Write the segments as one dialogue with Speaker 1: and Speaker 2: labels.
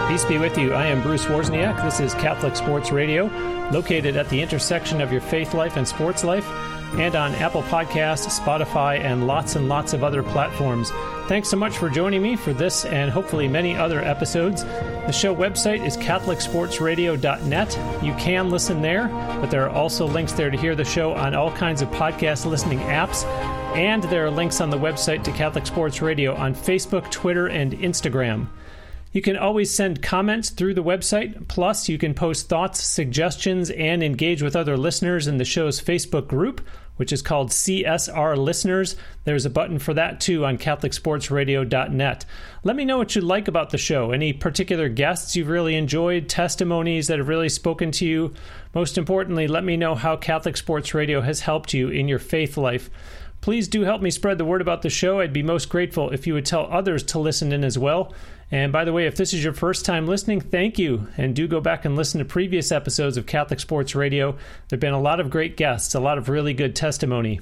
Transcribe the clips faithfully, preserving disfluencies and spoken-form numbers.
Speaker 1: Peace be with you. I am Bruce Wozniak. This is Catholic Sports Radio, located at the intersection of your faith life and sports life, and on Apple Podcasts, Spotify, and lots and lots of other platforms. Thanks so much for joining me for this and hopefully many other episodes. The show website is catholic sports radio dot net. You can listen there, but there are also links there to hear the show on all kinds of podcast listening apps, and there are links on the website to Catholic Sports Radio on Facebook, Twitter, and Instagram. You can always send comments through the website. Plus, you can post thoughts, suggestions, and engage with other listeners in the show's Facebook group, which is called C S R Listeners. There's a button for that, too, on catholic sports radio dot net. Let me know what you like about the show. Any particular guests you've really enjoyed, testimonies that have really spoken to you. Most importantly, let me know how Catholic Sports Radio has helped you in your faith life. Please do help me spread the word about the show. I'd be most grateful if you would tell others to listen in as well. And by the way, if this is your first time listening, thank you. And do go back and listen to previous episodes of Catholic Sports Radio. There have been a lot of great guests, a lot of really good testimony.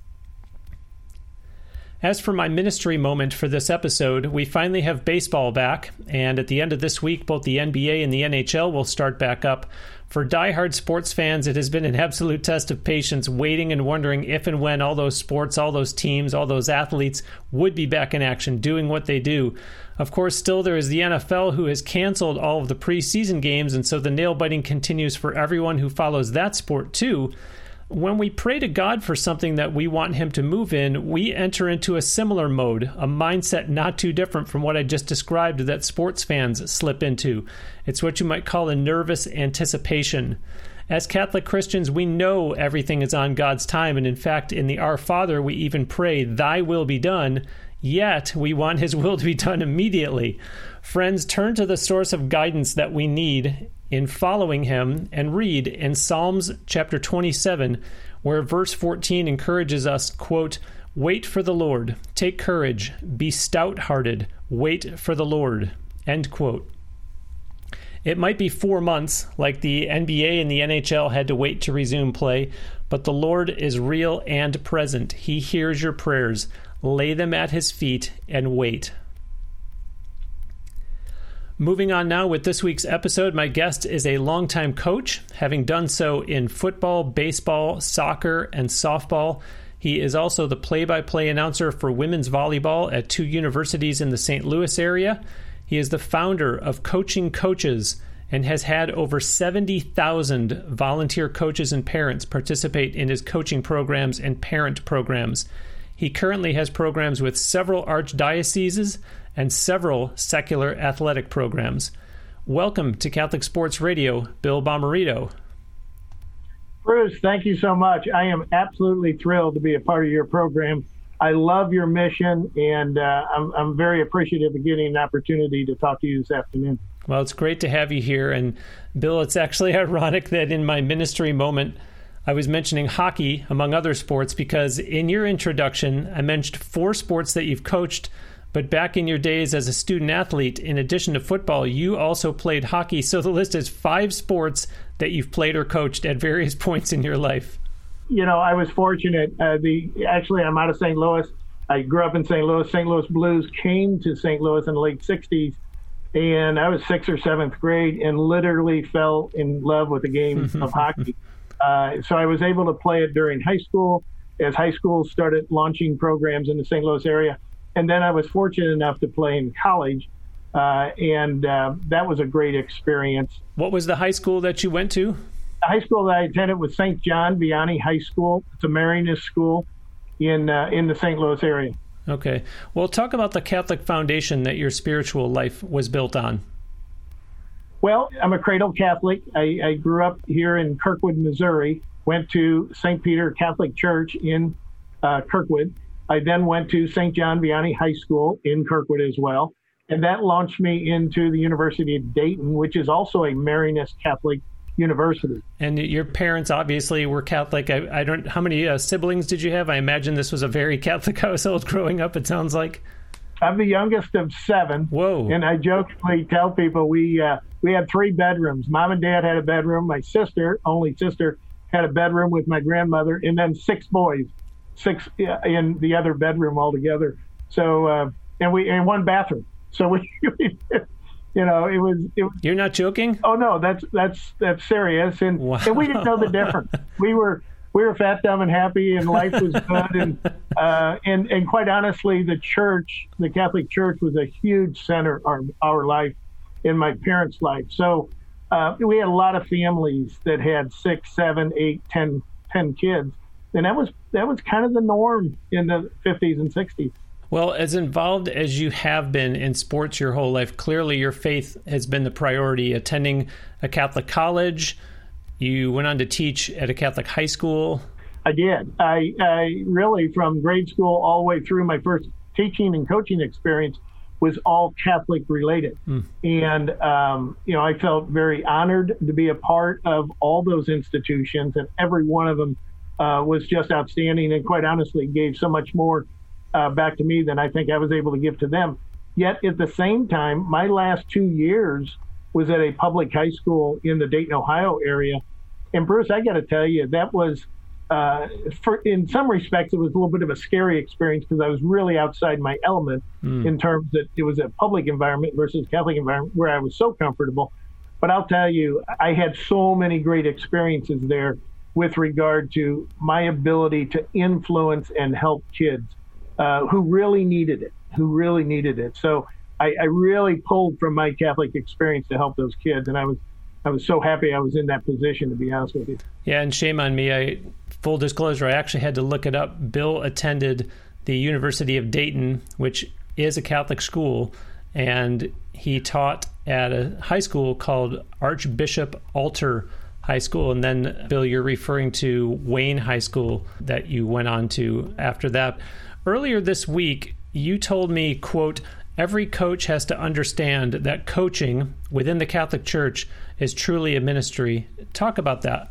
Speaker 1: As for my ministry moment for this episode, we finally have baseball back. And at the end of this week, both the N B A and the N H L will start back up. For diehard sports fans, it has been an absolute test of patience, waiting and wondering if and when all those sports, all those teams, all those athletes would be back in action, doing what they do. Of course, still there is the N F L, who has canceled all of the preseason games, and so the nail-biting continues for everyone who follows that sport too. When we pray to God for something that we want Him to move in, we enter into a similar mode, a mindset not too different from what I just described that sports fans slip into. It's what you might call a nervous anticipation. As Catholic Christians, we know everything is on God's time, and in fact, in the Our Father, we even pray, "Thy will be done," yet we want His will to be done immediately. Friends, turn to the source of guidance that we need in following Him and read in Psalms chapter twenty-seven, where verse fourteen encourages us, quote, "Wait for the Lord, take courage, be stout-hearted, wait for the Lord," end quote. It might be four months, like the N B A and the N H L had to wait to resume play, but the Lord is real and present. He hears your prayers. Lay them at His feet and wait. Moving on now with this week's episode, my guest is a longtime coach, having done so in football, baseball, soccer, and softball. He is also the play-by-play announcer for women's volleyball at two universities in the Saint Louis area. He is the founder of Coaching Coaches and has had over seventy thousand volunteer coaches and parents participate in his coaching programs and parent programs. He currently has programs with several archdioceses and several secular athletic programs. Welcome to Catholic Sports Radio, Bill Bomarito.
Speaker 2: Bruce, thank you so much. I am absolutely thrilled to be a part of your program. I love your mission, and uh, I'm, I'm very appreciative of getting an opportunity to talk to you this afternoon.
Speaker 1: Well, it's great to have you here. And Bill, it's actually ironic that in my ministry moment, I was mentioning hockey, among other sports, because in your introduction, I mentioned four sports that you've coached, but back in your days as a student athlete, in addition to football, you also played hockey. So the list is five sports that you've played or coached at various points in your life.
Speaker 2: You know, I was fortunate. Uh, the Actually, I'm out of Saint Louis. I grew up in Saint Louis. Saint Louis Blues came to Saint Louis in the late sixties, and I was sixth or seventh grade and literally fell in love with the game of hockey. Uh, so I was able to play it during high school, as high schools started launching programs in the Saint Louis area. And then I was fortunate enough to play in college, uh, and uh, that was a great experience.
Speaker 1: What was the high school that you went to?
Speaker 2: The high school that I attended was Saint John Vianney High School. It's a Marianist school in uh, in the Saint Louis area.
Speaker 1: Okay. Well, talk about the Catholic foundation that your spiritual life was built on.
Speaker 2: Well, I'm a cradle Catholic. I, I grew up here in Kirkwood, Missouri, went to Saint Peter Catholic Church in uh, Kirkwood. I then went to Saint John Vianney High School in Kirkwood as well. And that launched me into the University of Dayton, which is also a Marianist Catholic university.
Speaker 1: And your parents obviously were Catholic. I, I don't. How many uh, siblings did you have? I imagine this was a very Catholic household growing up, it sounds like.
Speaker 2: I'm the youngest of seven.
Speaker 1: Whoa.
Speaker 2: And I jokingly tell people we uh, we had three bedrooms. Mom and Dad had a bedroom. My sister, only sister, had a bedroom with my grandmother, and then six boys, six in the other bedroom altogether. So, uh, and we and one bathroom. So we You know, it was, it was.
Speaker 1: You're not joking?
Speaker 2: Oh no, that's that's that's serious, and
Speaker 1: wow.
Speaker 2: and we didn't know the difference. We were we were fat, dumb, and happy, and life was good, and uh, and and quite honestly, the church, the Catholic Church, was a huge center of our, our life, in my parents' life. So uh, we had a lot of families that had six, seven, eight, ten, ten kids, and that was that was kind of the norm in the fifties and sixties.
Speaker 1: Well, as involved as you have been in sports your whole life, clearly your faith has been the priority. Attending a Catholic college, you went on to teach at a Catholic high school.
Speaker 2: I did. I, I really, from grade school all the way through, my first teaching and coaching experience was all Catholic related. Mm. And, um, you know, I felt very honored to be a part of all those institutions, and every one of them uh, was just outstanding, and quite honestly gave so much more Uh, back to me than I think I was able to give to them. Yet at the same time, my last two years was at a public high school in the Dayton, Ohio area. And Bruce, I got to tell you, that was, uh, for, in some respects, it was a little bit of a scary experience because I was really outside my element mm. in terms that it was a public environment versus Catholic environment where I was so comfortable. But I'll tell you, I had so many great experiences there with regard to my ability to influence and help kids Uh, who really needed it, who really needed it. So I, I really pulled from my Catholic experience to help those kids, and I was, I was so happy I was in that position, to be honest with you.
Speaker 1: Yeah, and shame on me. I, full disclosure, I actually had to look it up. Bill attended the University of Dayton, which is a Catholic school, and he taught at a high school called Archbishop Alter High School. And then, Bill, you're referring to Wayne High School that you went on to after that. Earlier this week, you told me, quote, every coach has to understand that coaching within the Catholic Church is truly a ministry. Talk about that.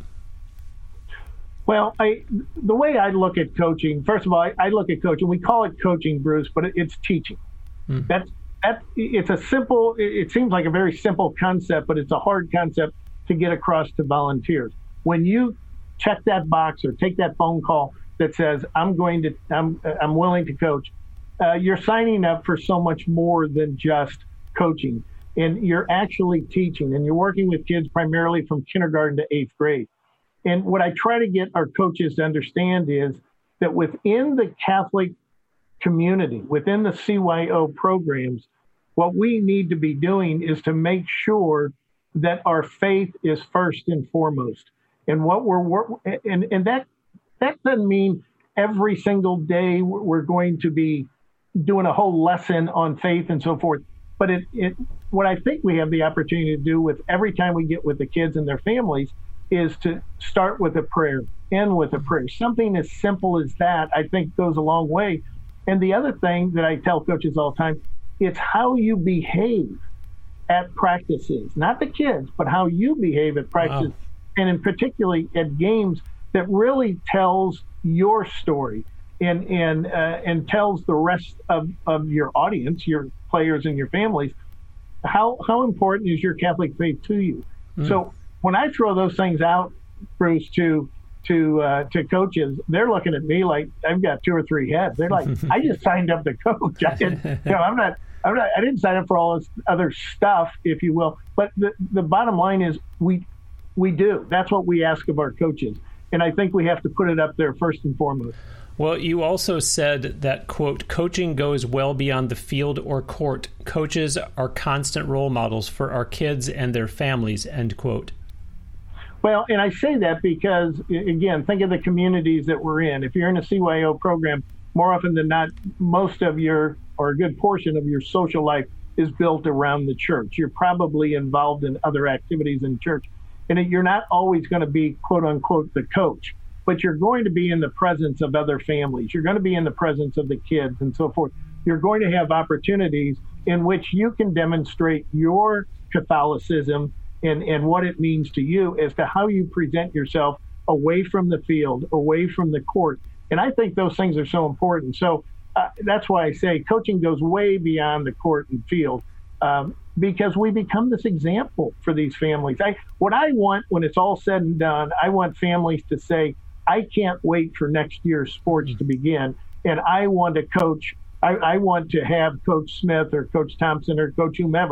Speaker 2: Well, I, the way I look at coaching, first of all, I, I look at coaching, we call it coaching, Bruce, but it, it's teaching. Mm. That's, that, it's a simple, it seems like a very simple concept, but it's a hard concept to get across to volunteers. When you check that box or take that phone call that says, I'm going to, I'm, I'm willing to coach, uh, you're signing up for so much more than just coaching. And you're actually teaching, and you're working with kids primarily from kindergarten to eighth grade. And what I try to get our coaches to understand is that within the Catholic community, within the C Y O programs, what we need to be doing is to make sure that our faith is first and foremost. And what we're, and, and that, That doesn't mean every single day we're going to be doing a whole lesson on faith and so forth. But it, it, what I think we have the opportunity to do with every time we get with the kids and their families is to start with a prayer, end with a prayer. Something as simple as that, I think, goes a long way. And the other thing that I tell coaches all the time, it's how you behave at practices, not the kids, but how you behave at practices, wow. and in particularly at games, that really tells your story and and uh, and tells the rest of, of your audience, your players and your families, how how important is your Catholic faith to you. Mm. So when I throw those things out, Bruce, to to uh, to coaches, they're looking at me like I've got two or three heads. They're like, I just signed up to coach. I didn't, you know, I'm not, I'm not, I didn't sign up for all this other stuff, if you will. But the the bottom line is we we do. That's what we ask of our coaches. And I think we have to put it up there first and foremost.
Speaker 1: Well, you also said that, quote, coaching goes well beyond the field or court. Coaches are constant role models for our kids and their families, end quote.
Speaker 2: Well, and I say that because, again, think of the communities that we're in. If you're in a C Y O program, more often than not, most of your, or a good portion of your social life is built around the church. You're probably involved in other activities in church. And you're not always going to be, quote unquote, the coach, but you're going to be in the presence of other families. You're going to be in the presence of the kids and so forth. You're going to have opportunities in which you can demonstrate your Catholicism and, and what it means to you as to how you present yourself away from the field, away from the court. And I think those things are so important. So uh, that's why I say coaching goes way beyond the court and field. Um, because we become this example for these families. I, what I want when it's all said and done, I want families to say, I can't wait for next year's sports to begin. And I want to coach, I, I want to have Coach Smith or Coach Thompson or Coach whomever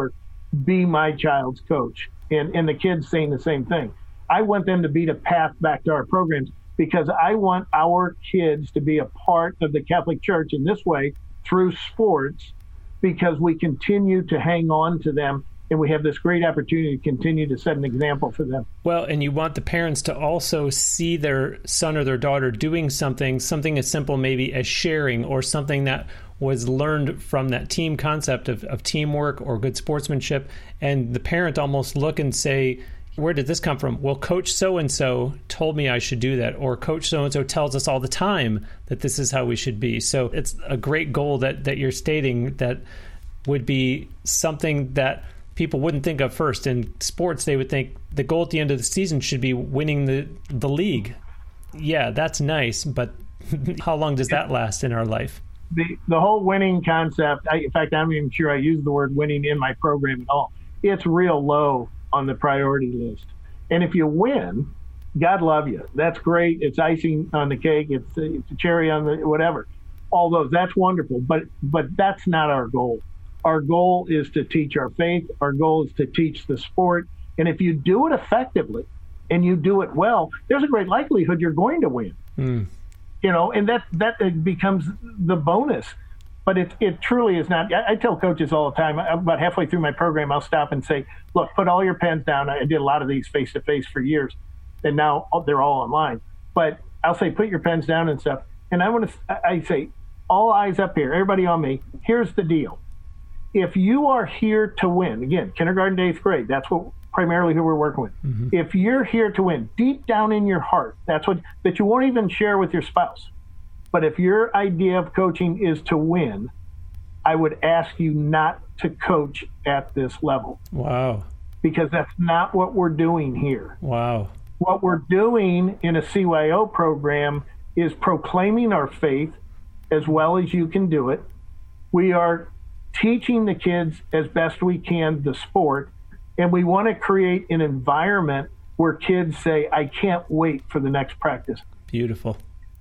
Speaker 2: be my child's coach. And, and the kids saying the same thing. I want them to be the path back to our programs because I want our kids to be a part of the Catholic Church in this way through sports, because we continue to hang on to them and we have this great opportunity to continue to set an example for them.
Speaker 1: Well, and you want the parents to also see their son or their daughter doing something, something as simple maybe as sharing, or something that was learned from that team concept of, of teamwork or good sportsmanship. And the parent almost look and say, where did this come from? Well, Coach so-and-so told me I should do that, or Coach so-and-so tells us all the time that this is how we should be. So it's a great goal that, that you're stating that would be something that people wouldn't think of first. In sports, they would think the goal at the end of the season should be winning the, the league. Yeah, that's nice, but how long does that last in our life?
Speaker 2: The the whole winning concept, I, in fact, I'm not even sure I use the word winning in my program at all. It's real low on the priority list. And if you win, God love you. That's great. It's icing on the cake. It's, it's a cherry on the whatever. All those, that's wonderful. But but that's not our goal. Our goal is to teach our faith. Our goal is to teach the sport. And if you do it effectively and you do it well, there's a great likelihood you're going to win. Mm. You know, and that that becomes the bonus. But it, it truly is not. I, I tell coaches all the time, about halfway through my program, I'll stop and say, look, put all your pens down. I did a lot of these face-to-face for years, and now they're all online. But I'll say, put your pens down and stuff. And I want to, I say, all eyes up here, everybody on me. Here's the deal. If you are here to win, again, kindergarten to eighth grade, that's what primarily who we're working with. Mm-hmm. If you're here to win, deep down in your heart, that's what, that you won't even share with your spouse. But if your idea of coaching is to win, I would ask you not to coach at this level.
Speaker 1: Wow.
Speaker 2: Because that's not what we're doing here.
Speaker 1: Wow.
Speaker 2: What we're doing in a C Y O program is proclaiming our faith as well as you can do it. We are teaching the kids as best we can the sport, and we want to create an environment where kids say, I can't wait for the next practice.
Speaker 1: Beautiful.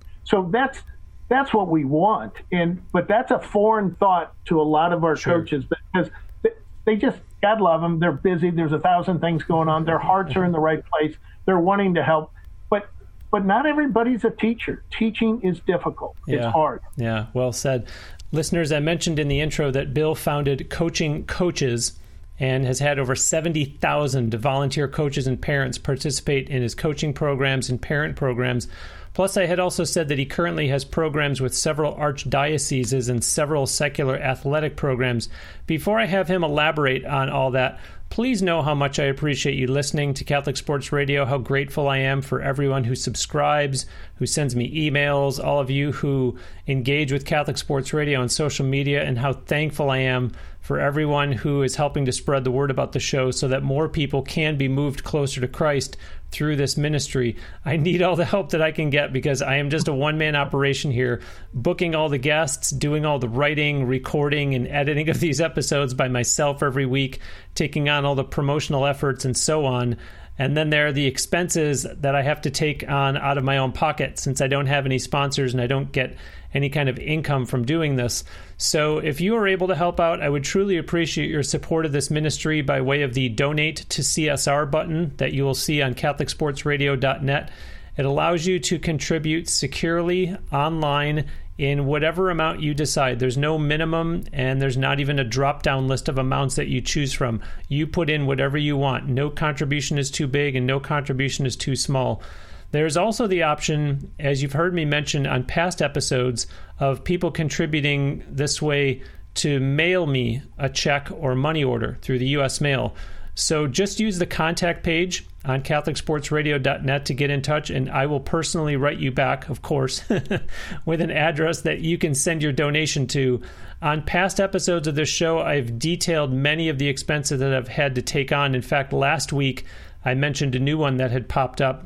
Speaker 2: So that's that's what we want. And but that's a foreign thought to a lot of our sure. coaches, because they just, God love them, they're busy, there's a thousand things going on, their hearts are in the right place, they're wanting to help. But but not everybody's a teacher. Teaching is difficult.
Speaker 1: Yeah.
Speaker 2: It's hard.
Speaker 1: Yeah, well said. Listeners, I mentioned in the intro that Bill founded Coaching Coaches and has had over seventy thousand volunteer coaches and parents participate in his coaching programs and parent programs. Plus, I had also said that he currently has programs with several archdioceses and several secular athletic programs. Before I have him elaborate on all that, please know how much I appreciate you listening to Catholic Sports Radio, how grateful I am for everyone who subscribes, who sends me emails, all of you who engage with Catholic Sports Radio on social media, and how thankful I am for everyone who is helping to spread the word about the show so that more people can be moved closer to Christ through this ministry. I need all the help that I can get because I am just a one-man operation here, booking all the guests, doing all the writing, recording, and editing of these episodes by myself every week, taking on all the promotional efforts and so on. And then there are the expenses that I have to take on out of my own pocket since I don't have any sponsors and I don't get any kind of income from doing this. So if you are able to help out, I would truly appreciate your support of this ministry by way of the Donate to C S R button that you will see on Catholic Sports Radio dot net. It allows you to contribute securely online in whatever amount you decide. There's no minimum, and there's not even a drop-down list of amounts that you choose from. You put in whatever you want. No contribution is too big, and no contribution is too small. There's also the option, as you've heard me mention on past episodes, of people contributing this way to mail me a check or money order through the U S mail. So just use the contact page on Catholic Sports Radio dot net to get in touch, and I will personally write you back, of course, with an address that you can send your donation to. On past episodes of this show, I've detailed many of the expenses that I've had to take on. In fact, last week, I mentioned a new one that had popped up.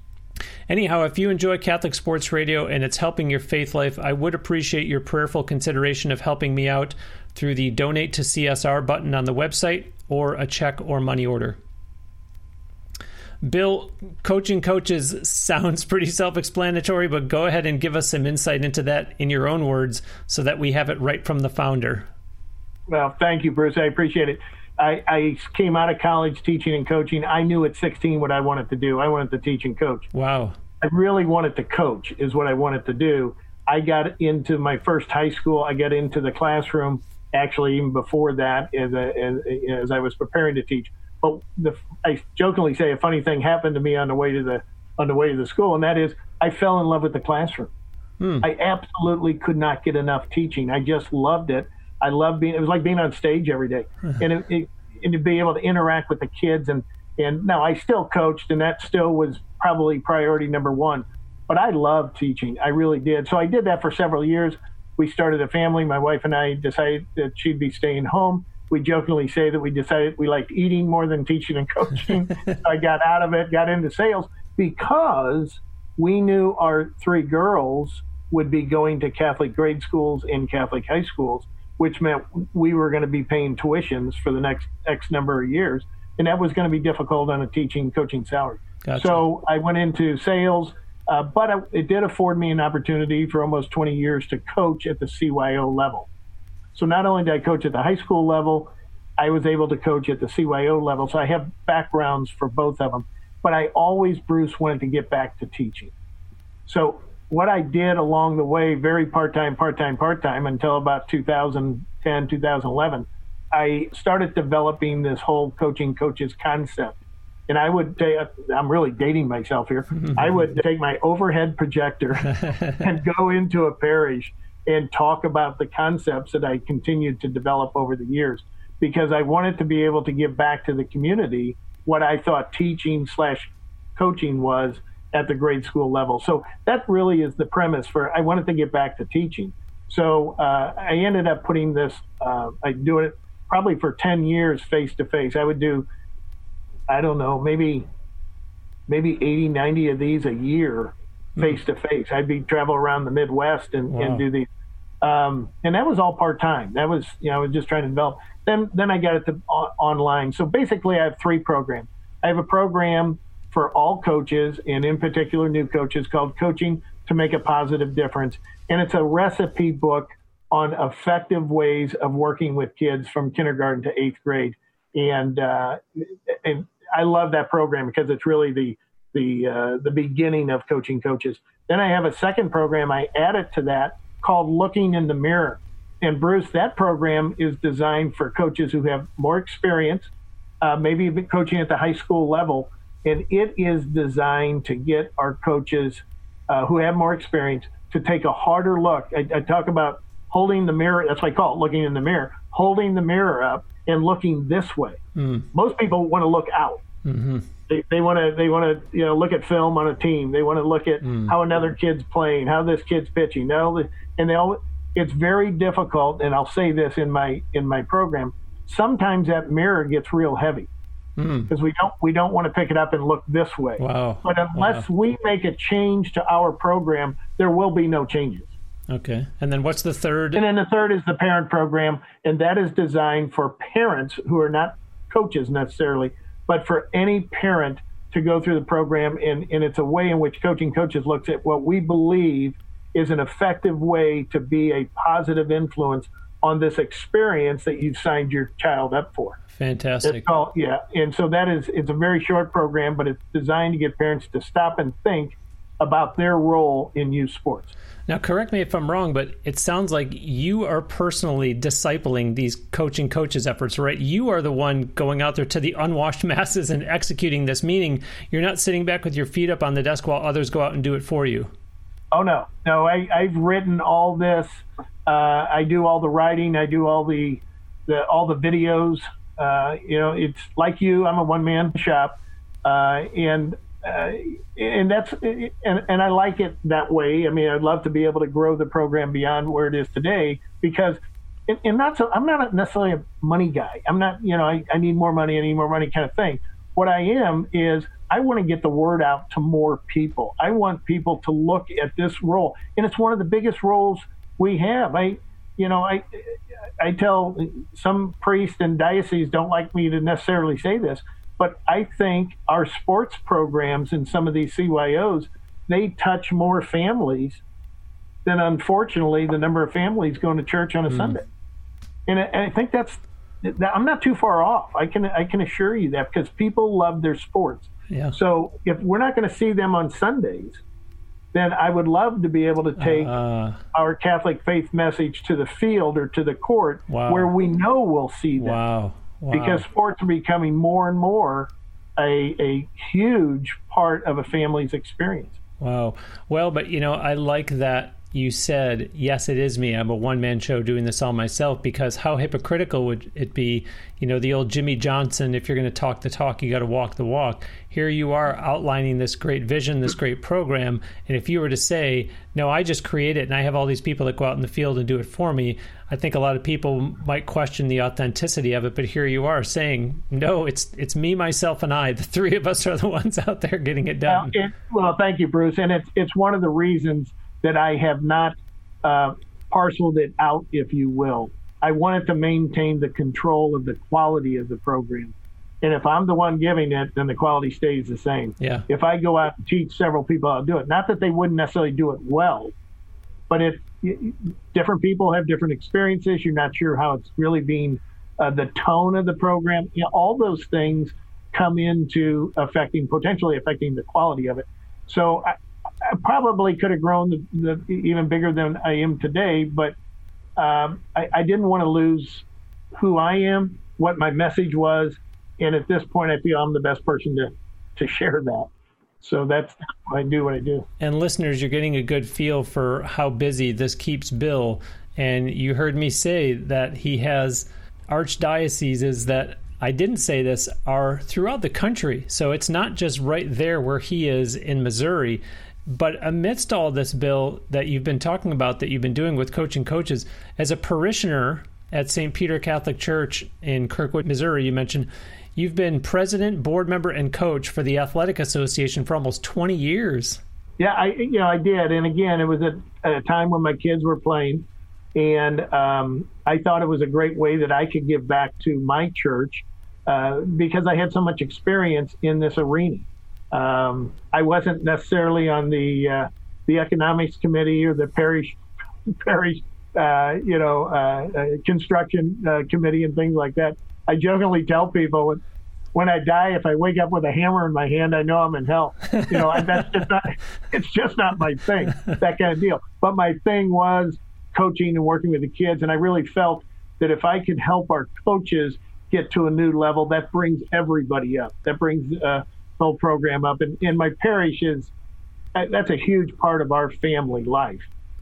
Speaker 1: Anyhow, if you enjoy Catholic Sports Radio and it's helping your faith life, I would appreciate your prayerful consideration of helping me out through the Donate to C S R button on the website or a check or money order. Bill, Coaching Coaches sounds pretty self-explanatory, but go ahead and give us some insight into that in your own words so that we have it right from the founder.
Speaker 2: Well, thank you, Bruce. I appreciate it. I, I came out of college teaching and coaching. I knew at sixteen what I wanted to do. I wanted to teach and coach.
Speaker 1: Wow.
Speaker 2: I really wanted to coach is what I wanted to do. I got into my first high school. I got into the classroom actually even before that as, a, as, as I was preparing to teach. But the, I jokingly say a funny thing happened to me on the way to the on the way to the school, and that is I fell in love with the classroom. Hmm. I absolutely could not get enough teaching. I just loved it. I loved being. It was like being on stage every day, and it, it, and to be able to interact with the kids. And and now I still coached, and that still was probably priority number one. But I loved teaching. I really did. So I did that for several years. We started a family. My wife and I decided that she'd be staying home. We jokingly say that we decided we liked eating more than teaching and coaching. I got out of it, got into sales, because we knew our three girls would be going to Catholic grade schools and Catholic high schools, which meant we were going to be paying tuitions for the next X number of years. And that was going to be difficult on a teaching, coaching salary. Gotcha. So I went into sales, uh, but I, it did afford me an opportunity for almost twenty years to coach at the C Y O level. So not only did I coach at the high school level, I was able to coach at the C Y O level. So I have backgrounds for both of them. But I always, Bruce, wanted to get back to teaching. So what I did along the way, very part-time, part-time, part-time, until about two thousand ten, two thousand eleven, I started developing this whole coaching coaches concept. And I would say, I'm really dating myself here. I would take my overhead projector and go into a parish and talk about the concepts that I continued to develop over the years, because I wanted to be able to give back to the community what I thought teaching slash coaching was at the grade school level. So that really is the premise for, I wanted to get back to teaching. So uh, I ended up putting this, uh, I do it probably for ten years face to face. I would do, I don't know, maybe, maybe eighty, ninety of these a year face to face. I'd be travel around the Midwest and, wow. and do these. Um, and that was all part-time. That was, you know, I was just trying to develop. Then, then I got it to on, online. So basically I have three programs. I have a program for all coaches, and in particular new coaches, called Coaching to Make a Positive Difference. And it's a recipe book on effective ways of working with kids from kindergarten to eighth grade. And, uh, and I love that program because it's really the, the, uh, the beginning of coaching coaches. Then I have a second program I added to that called Looking in the Mirror. And Bruce, that program is designed for coaches who have more experience, uh, maybe even coaching at the high school level. And it is designed to get our coaches uh, who have more experience to take a harder look. I, I talk about holding the mirror. That's what I call it, looking in the mirror, holding the mirror up and looking this way. Mm. Most people want to look out. Mm-hmm. They, they want to they want to you know look at film on a team. They want to look at mm. how another kid's playing, how this kid's pitching. No, and they all. It's very difficult, and I'll say this in my in my program. Sometimes that mirror gets real heavy because mm. we don't we don't want to pick it up and look this way.
Speaker 1: Wow.
Speaker 2: But unless
Speaker 1: wow.
Speaker 2: we make a change to our program, there will be no changes.
Speaker 1: Okay. And then what's the third?
Speaker 2: And then the third is the parent program, and that is designed for parents who are not coaches necessarily, but for any parent to go through the program. And, and it's a way in which Coaching Coaches looks at what we believe is an effective way to be a positive influence on this experience that you've signed your child up for.
Speaker 1: Fantastic.
Speaker 2: It's called, yeah. And so that is, it's a very short program, but it's designed to get parents to stop and think about their role in youth sports.
Speaker 1: Now, correct me if I'm wrong, but it sounds like you are personally discipling these Coaching Coaches efforts, right? You are the one going out there to the unwashed masses and executing this, meaning you're not sitting back with your feet up on the desk while others go out and do it for you.
Speaker 2: Oh, no. No, I, I've written all this. Uh, I do all the writing. I do all the, the all the videos. Uh, you know, it's like you. I'm a one-man shop. Uh, and uh, and that's and, and I like it that way. I mean, I'd love to be able to grow the program beyond where it is today because and, and not so, I'm not necessarily a money guy. I'm not, you know, I, I need more money, I need more money kind of thing. What I am is I want to get the word out to more people. I want people to look at this role. And it's one of the biggest roles we have. I, you know, I, I tell some priests and dioceses don't like me to necessarily say this, but I think our sports programs in some of these C Y Os, they touch more families than, unfortunately, the number of families going to church on a mm. Sunday. And I, and I think that's I'm not too far off. I can I can assure you that, because people love their sports.
Speaker 1: Yeah.
Speaker 2: So if we're not going to see them on Sundays, then I would love to be able to take
Speaker 1: uh,
Speaker 2: our Catholic faith message to the field or to the court,
Speaker 1: wow.
Speaker 2: where we know we'll see them.
Speaker 1: Wow. Wow.
Speaker 2: Because sports are becoming more and more a, a huge part of a family's experience.
Speaker 1: Wow. Well, but, you know, I like that you said, yes, it is me. I'm a one-man show doing this all myself, because how hypocritical would it be? You know, the old Jimmy Johnson, if you're going to talk the talk, you got to walk the walk. Here you are outlining this great vision, this great program. And if you were to say, no, I just create it and I have all these people that go out in the field and do it for me, I think a lot of people might question the authenticity of it. But here you are saying, no, it's it's me, myself, and I. The three of us are the ones out there getting it done.
Speaker 2: Well, it, well thank you, Bruce. And it's, it's one of the reasons that I have not uh, parceled it out, if you will. I wanted to maintain the control of the quality of the program. And if I'm the one giving it, then the quality stays the same.
Speaker 1: Yeah.
Speaker 2: If I go out and teach several people how to do it, not that they wouldn't necessarily do it well, but if different people have different experiences, you're not sure how it's really being, uh, the tone of the program, you know, all those things come into affecting, potentially affecting the quality of it. So I, I probably could have grown the, the, even bigger than I am today, but um, I, I didn't want to lose who I am, what my message was, and at this point, I feel I'm the best person to, to share that. So that's why I do what I do.
Speaker 1: And listeners, you're getting a good feel for how busy this keeps Bill. And you heard me say that he has archdioceses that, I didn't say this, are throughout the country. So it's not just right there where he is in Missouri. But amidst all this, Bill, that you've been talking about, that you've been doing with Coaching Coaches, as a parishioner at Saint Peter Catholic Church in Kirkwood, Missouri, you mentioned you've been president, board member, and coach for the Athletic Association for almost twenty years.
Speaker 2: Yeah, I you know I did, and again, it was at, at a time when my kids were playing, and um, I thought it was a great way that I could give back to my church uh, because I had so much experience in this arena. Um, I wasn't necessarily on the uh, the economics committee or the parish parish uh, you know uh, uh, construction uh, committee and things like that. I jokingly tell people when, when I die, if I wake up with a hammer in my hand, I know I'm in hell. You know, that's just not, it's just not my thing, that kind of deal. But my thing was coaching and working with the kids, and I really felt that if I could help our coaches get to a new level, that brings everybody up. That brings uh, the whole program up. And, and my parish is, that's a huge part of our family life.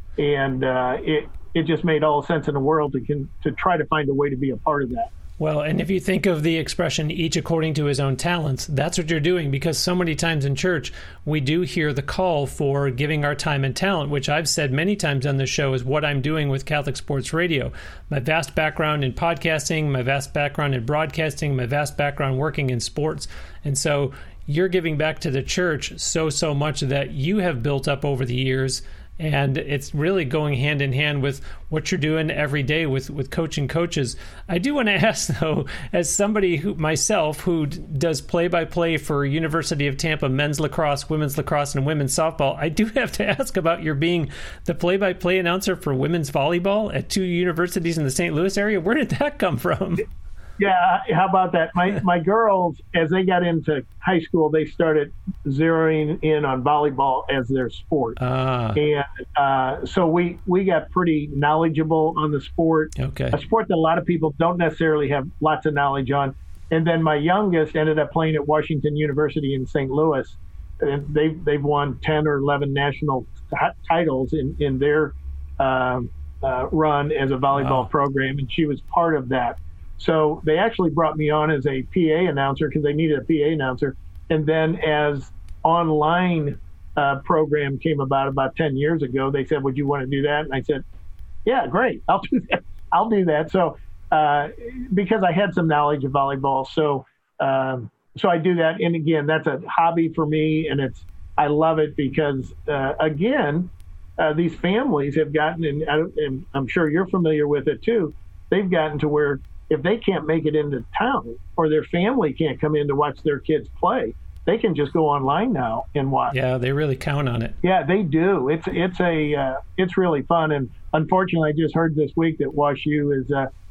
Speaker 2: And uh, it it just made all the sense in the world to can, to try to find a way to be a part of that.
Speaker 1: Well, and if you think of the expression, each according to his own talents, that's what you're doing, because so many times in church, we do hear the call for giving our time and talent, which I've said many times on this show is what I'm doing with Catholic Sports Radio. My vast background in podcasting, my vast background in broadcasting, my vast background working in sports. And so you're giving back to the church so, so much that you have built up over the years. And it's really going hand in hand with what you're doing every day with, with coaching coaches. I do want to ask, though, as somebody who myself who does play-by-play for University of Tampa men's lacrosse, women's lacrosse, and women's softball, I do have to ask about your being the play-by-play announcer for women's volleyball at two universities in the Saint Louis area. Where did that come from?
Speaker 2: Yeah, how about that? My my girls, as they got into high school, they started zeroing in on volleyball as their sport.
Speaker 1: Ah.
Speaker 2: And uh, so we, we got pretty knowledgeable on the sport,
Speaker 1: okay.
Speaker 2: a sport that a lot of people don't necessarily have lots of knowledge on. And then my youngest ended up playing at Washington University in Saint Louis. And they've, they've won ten or eleven national t- titles in, in their uh, uh, run as a volleyball
Speaker 1: wow.
Speaker 2: program, and she was part of that. So they actually brought me on as a P A announcer because they needed a P A announcer. And then as online uh, program came about about ten years ago, they said, would you want to do that? And I said, yeah, great. I'll do that. I'll do that. So uh, because I had some knowledge of volleyball. So um, so I do that. And again, that's a hobby for me. And it's I love it because, uh, again, uh, these families have gotten, and, and I'm sure you're familiar with it too, they've gotten to where if they can't make it into town or their family can't come in to watch their kids play, they can just go online now and watch.
Speaker 1: Yeah, they really count on it.
Speaker 2: Yeah, they do. It's it's a uh, it's really fun. And unfortunately, I just heard this week that WashU is uh,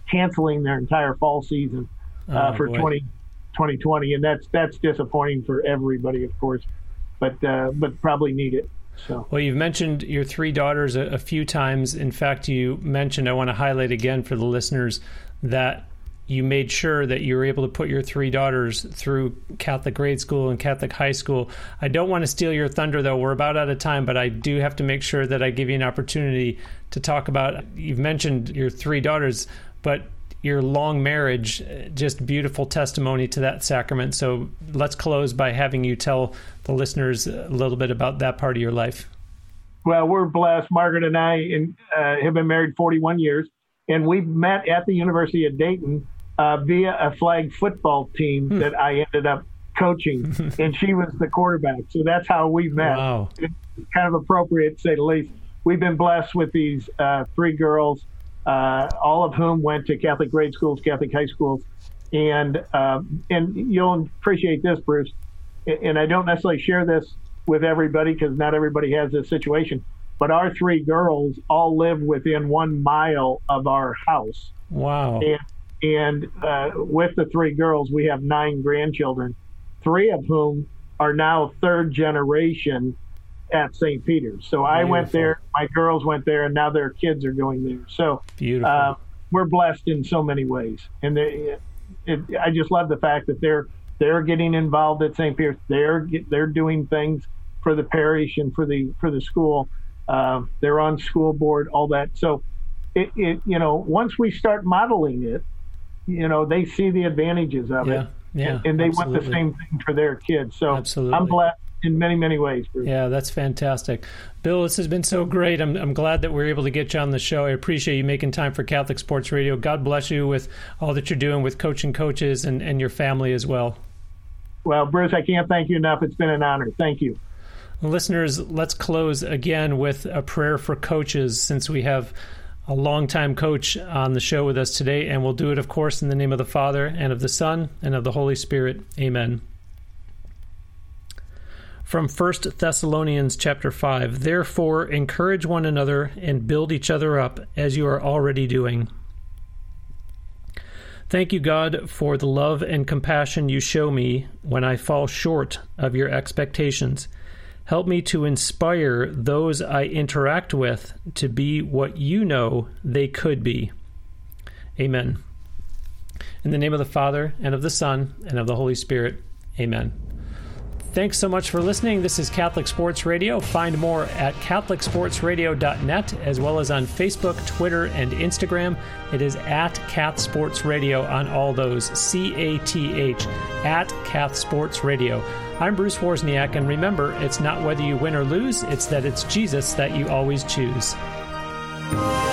Speaker 2: canceling their entire fall season uh, oh, for twenty twenty, and that's that's disappointing for everybody, of course, but uh, but probably need it. So.
Speaker 1: Well, you've mentioned your three daughters a, a few times. In fact, you mentioned, I want to highlight again for the listeners, that you made sure that you were able to put your three daughters through Catholic grade school and Catholic high school. I don't want to steal your thunder, though. We're about out of time, but I do have to make sure that I give you an opportunity to talk about, you've mentioned your three daughters, but your long marriage, just beautiful testimony to that sacrament. So let's close by having you tell the listeners a little bit about that part of your life.
Speaker 2: Well, we're blessed. Margaret and I in, uh, have been married forty-one years, and we met at the University of Dayton uh, via a flag football team hmm. that I ended up coaching, and she was the quarterback. So that's how we met.
Speaker 1: Wow.
Speaker 2: It's kind of appropriate, to say the least. We've been blessed with these uh, three girls, uh, all of whom went to Catholic grade schools, Catholic high schools. And uh, and you'll appreciate this, Bruce, and I don't necessarily share this with everybody because not everybody has this situation, but our three girls all live within one mile of our house.
Speaker 1: Wow.
Speaker 2: And, and uh, with the three girls, we have nine grandchildren, three of whom are now third generation at Saint Peter's. So I Beautiful. went there, my girls went there, and now their kids are going there. So uh, we're blessed in so many ways. And they, it, I just love the fact that they're they're getting involved at Saint Peter's. They're they're doing things for the parish and for the for the school. Uh, they're on school board, all that. So it, it you know once we start modeling it, you know they see the advantages of
Speaker 1: yeah,
Speaker 2: it,
Speaker 1: yeah,
Speaker 2: and, and they
Speaker 1: absolutely.
Speaker 2: want the same thing for their kids. So
Speaker 1: absolutely.
Speaker 2: I'm blessed in many, many ways, Bruce.
Speaker 1: Yeah, that's fantastic. Bill, this has been so great. I'm I'm glad that we we're able to get you on the show. I appreciate you making time for Catholic Sports Radio. God bless you with all that you're doing with coaching coaches and, and your family as well.
Speaker 2: Well, Bruce, I can't thank you enough. It's been an honor. Thank you.
Speaker 1: Listeners, let's close again with a prayer for coaches, since we have a longtime coach on the show with us today, and we'll do it, of course, in the name of the Father, and of the Son, and of the Holy Spirit. Amen. From First Thessalonians chapter five, therefore encourage one another and build each other up, as you are already doing. Thank you, God, for the love and compassion you show me when I fall short of your expectations. Help me to inspire those I interact with to be what you know they could be. Amen. In the name of the Father, and of the Son, and of the Holy Spirit. Amen. Thanks so much for listening. This is Catholic Sports Radio. Find more at catholic sports radio dot net, as well as on Facebook, Twitter, and Instagram. It is at Cath Sports Radio on all those, C A T H, at Cath Sports Radio. I'm Bruce Wozniak, and remember, it's not whether you win or lose, it's that it's Jesus that you always choose.